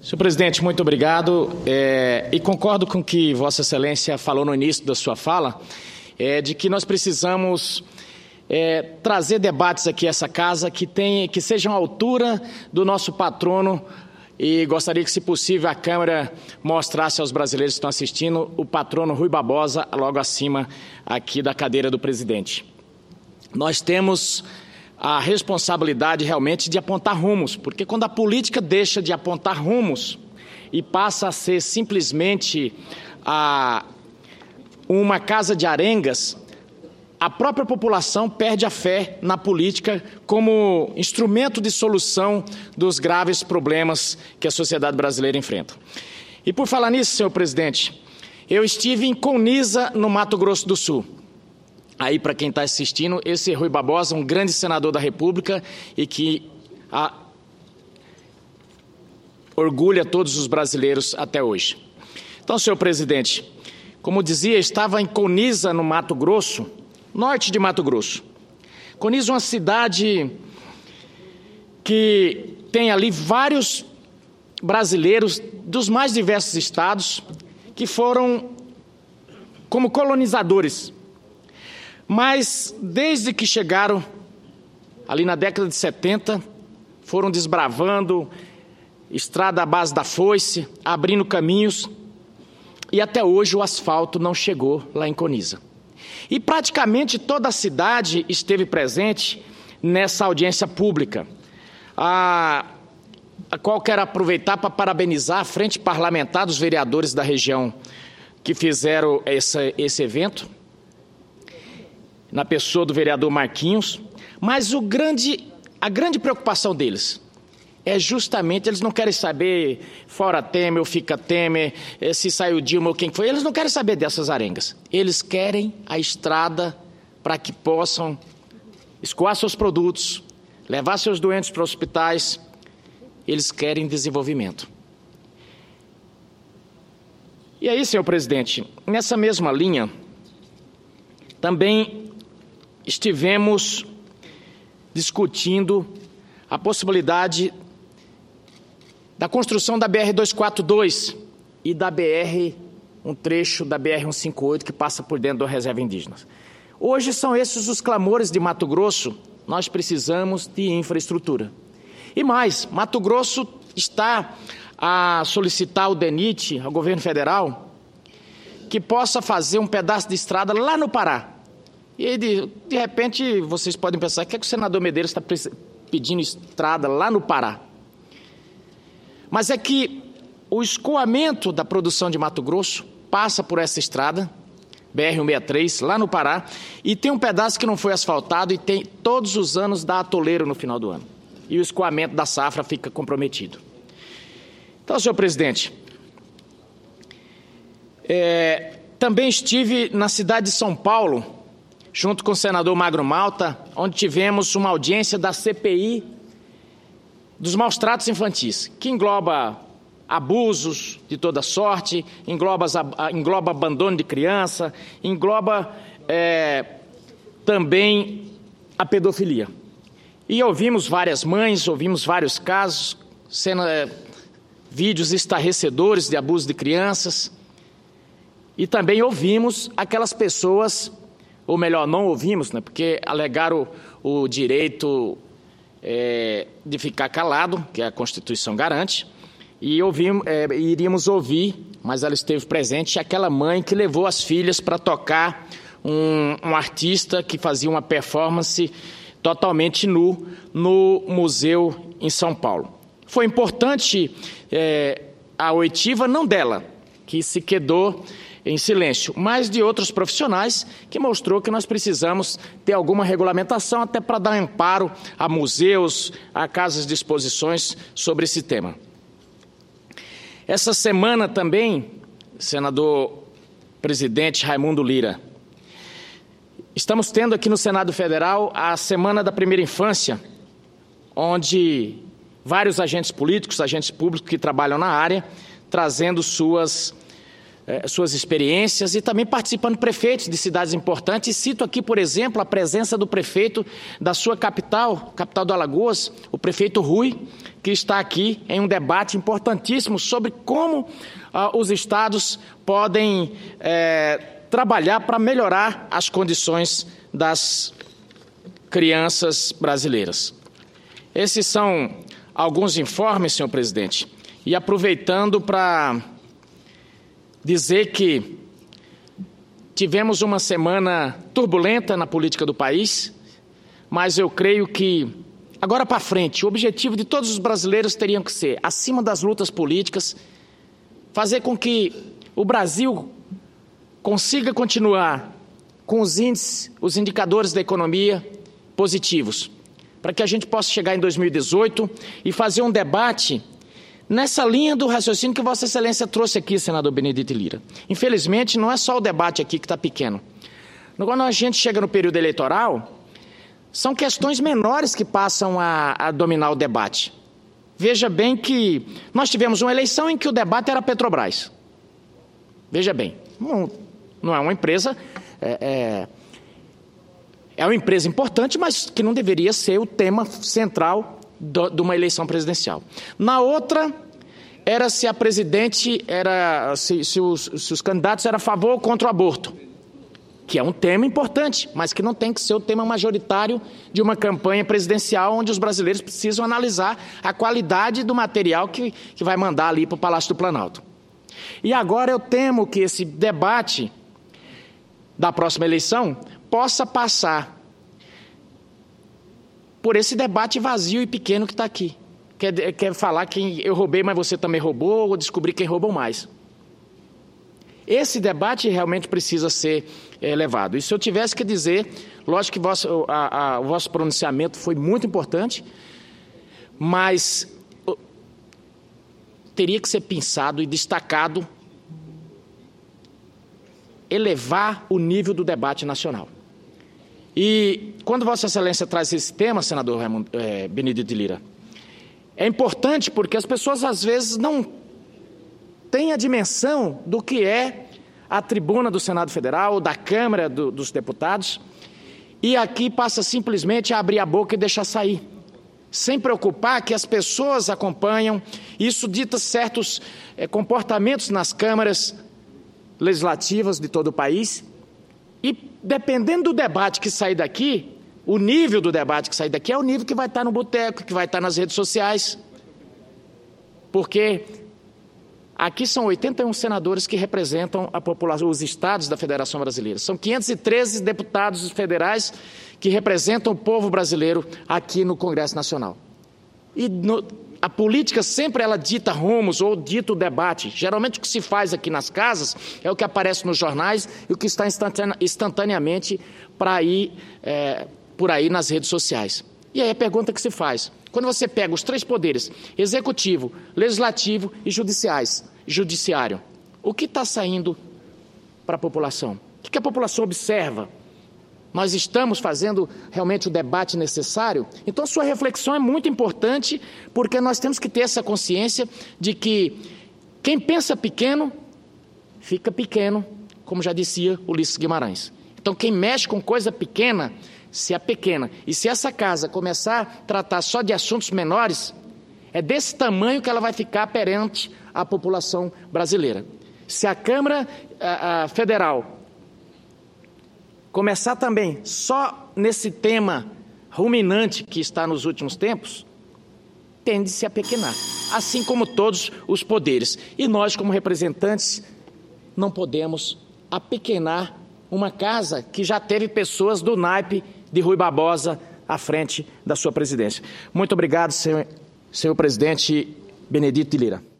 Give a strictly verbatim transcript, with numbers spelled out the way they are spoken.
Senhor presidente, muito obrigado. É, e concordo com o que Vossa Excelência falou no início da sua fala, é, de que nós precisamos é, trazer debates aqui a essa casa que, tem, que sejam à altura do nosso patrono, e gostaria que, se possível, a Câmara mostrasse aos brasileiros que estão assistindo o patrono Rui Barbosa logo acima aqui da cadeira do presidente. Nós temos a responsabilidade realmente de apontar rumos, porque quando a política deixa de apontar rumos e passa a ser simplesmente a, uma casa de arengas, a própria população perde a fé na política como instrumento de solução dos graves problemas que a sociedade brasileira enfrenta. E por falar nisso, senhor presidente, eu estive em Conisa, no Mato Grosso do Sul. Aí, para quem está assistindo, esse é Rui Barbosa, um grande senador da República e que a, orgulha todos os brasileiros até hoje. Então, senhor presidente, como dizia, estava em Conisa, no Mato Grosso, norte de Mato Grosso. Conisa é uma cidade que tem ali vários brasileiros dos mais diversos estados que foram como colonizadores. Mas, desde que chegaram, ali na década de setenta, foram desbravando estrada à base da foice, abrindo caminhos, e até hoje o asfalto não chegou lá em Conisa. E praticamente toda a cidade esteve presente nessa audiência pública, a, a qual quero aproveitar para parabenizar a Frente Parlamentar dos Vereadores da região que fizeram essa, esse evento, na pessoa do vereador Marquinhos, mas o grande, a grande preocupação deles é justamente, eles não querem saber fora Temer ou fica Temer, se saiu Dilma ou quem foi, eles não querem saber dessas arengas. Eles querem a estrada para que possam escoar seus produtos, levar seus doentes para hospitais, eles querem desenvolvimento. E aí, senhor presidente, nessa mesma linha, também estivemos discutindo a possibilidade da construção da B R duzentos e quarenta e dois e da B R, um trecho da B R cento e cinquenta e oito que passa por dentro da reserva indígena. Hoje são esses os clamores de Mato Grosso, nós precisamos de infraestrutura. E mais, Mato Grosso está a solicitar ao DENIT, ao governo federal, que possa fazer um pedaço de estrada lá no Pará. E aí, de, de repente, vocês podem pensar, que é que o senador Medeiros está pedindo estrada lá no Pará? Mas é que o escoamento da produção de Mato Grosso passa por essa estrada, B R cento e sessenta e três, lá no Pará, e tem um pedaço que não foi asfaltado e tem todos os anos dá atoleiro no final do ano. E o escoamento da safra fica comprometido. Então, senhor presidente, é, também estive na cidade de São Paulo, junto com o senador Magro Malta, onde tivemos uma audiência da C P I dos maus tratos infantis, que engloba abusos de toda sorte, engloba, engloba abandono de criança, engloba é, também a pedofilia. E ouvimos várias mães, ouvimos vários casos, cena, é, vídeos estarrecedores de abuso de crianças, e também ouvimos aquelas pessoas, ou melhor, não ouvimos, né, porque alegaram o, o direito é, de ficar calado, que a Constituição garante, e ouvimos, é, iríamos ouvir, mas ela esteve presente, aquela mãe que levou as filhas para tocar um, um artista que fazia uma performance totalmente nu no museu em São Paulo. Foi importante é, a oitiva, não dela, que se quedou em silêncio, mas de outros profissionais, que mostrou que nós precisamos ter alguma regulamentação até para dar amparo a museus, a casas de exposições sobre esse tema. Essa semana também, senador presidente Raimundo Lira, estamos tendo aqui no Senado Federal a Semana da Primeira Infância, onde vários agentes políticos, agentes públicos que trabalham na área, trazendo suas eh, suas experiências e também participando prefeitos de cidades importantes. E cito aqui, por exemplo, a presença do prefeito da sua capital, capital do Alagoas, o prefeito Rui, que está aqui em um debate importantíssimo sobre como ah, os estados podem eh, trabalhar para melhorar as condições das crianças brasileiras. Esses são alguns informes, senhor presidente, e aproveitando para dizer que tivemos uma semana turbulenta na política do país, mas eu creio que, agora para frente, o objetivo de todos os brasileiros teria que ser, acima das lutas políticas, fazer com que o Brasil consiga continuar com os índices, os indicadores da economia positivos, para que a gente possa chegar em dois mil e dezoito e fazer um debate nessa linha do raciocínio que Vossa Excelência trouxe aqui, senador Benedito Lira. Infelizmente, não é só o debate aqui que está pequeno. Quando a gente chega no período eleitoral, são questões menores que passam a, a dominar o debate. Veja bem que nós tivemos uma eleição em que o debate era a Petrobras. Veja bem, não, não é uma empresa... É, é, É uma empresa importante, mas que não deveria ser o tema central do, de uma eleição presidencial. Na outra, era se a presidente era, se, se, os, se os candidatos eram a favor ou contra o aborto, que é um tema importante, mas que não tem que ser o tema majoritário de uma campanha presidencial onde os brasileiros precisam analisar a qualidade do material que, que vai mandar ali para o Palácio do Planalto. E agora eu temo que esse debate da próxima eleição possa passar por esse debate vazio e pequeno que está aqui. Quer, quer falar que eu roubei, mas você também roubou, ou descobrir quem roubou mais. Esse debate realmente precisa ser é, levado. E se eu tivesse que dizer, lógico que vosso, a, a, o vosso pronunciamento foi muito importante, mas teria que ser pensado e destacado elevar o nível do debate nacional. E quando Vossa Excelência traz esse tema, senador Raimundo, é, Benedito Lira, é importante porque as pessoas às vezes não têm a dimensão do que é a tribuna do Senado Federal, da Câmara do, dos Deputados, e aqui passa simplesmente a abrir a boca e deixar sair, sem preocupar que as pessoas acompanham. Isso dita certos é, comportamentos nas câmaras legislativas de todo o país. E, dependendo do debate que sair daqui, o nível do debate que sair daqui é o nível que vai estar no boteco, que vai estar nas redes sociais. Porque aqui são oitenta e um senadores que representam a população, os estados da Federação Brasileira. São quinhentos e treze deputados federais que representam o povo brasileiro aqui no Congresso Nacional. E no, a política sempre ela dita rumos ou dita o debate. Geralmente o que se faz aqui nas casas é o que aparece nos jornais e o que está instantane, instantaneamente para ir, é, por aí nas redes sociais. E aí a pergunta que se faz, quando você pega os três poderes, executivo, legislativo e judiciais, judiciário, o que está saindo para a população? O que a população observa? Nós estamos fazendo realmente o debate necessário? Então, a sua reflexão é muito importante, porque nós temos que ter essa consciência de que quem pensa pequeno, fica pequeno, como já dizia Ulisses Guimarães. Então, quem mexe com coisa pequena, se é pequena. E se essa casa começar a tratar só de assuntos menores, é desse tamanho que ela vai ficar perante a população brasileira. Se a Câmara a, a Federal começar também só nesse tema ruminante que está nos últimos tempos, tende-se a pequenar, assim como todos os poderes. E nós, como representantes, não podemos apequenar uma casa que já teve pessoas do naipe de Rui Barbosa à frente da sua presidência. Muito obrigado, senhor, senhor presidente Benedito Lira.